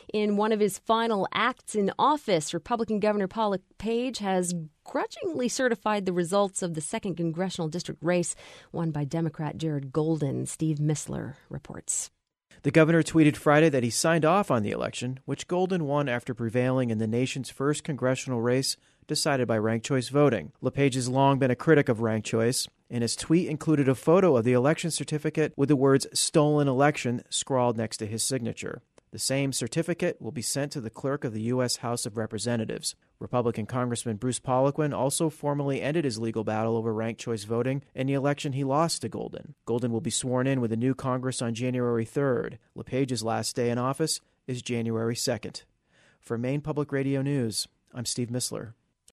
In one of his final acts in office, Republican Governor Paul LePage has grudgingly certified the results of the 2nd Congressional District race won by Democrat Jared Golden. Steve Missler reports. The governor tweeted Friday that he signed off on the election, which Golden won after prevailing in the nation's first congressional race decided by ranked choice voting. LePage has long been a critic of ranked choice, and his tweet included a photo of the election certificate with the words "stolen election" scrawled next to his signature. The same certificate will be sent to the clerk of the U.S. House of Representatives. Republican Congressman Bruce Poliquin also formally ended his legal battle over ranked choice voting in the election he lost to Golden. Golden will be sworn in with a new Congress on January 3rd. LePage's last day in office is January 2nd. For Maine Public Radio News, I'm Steve Missler.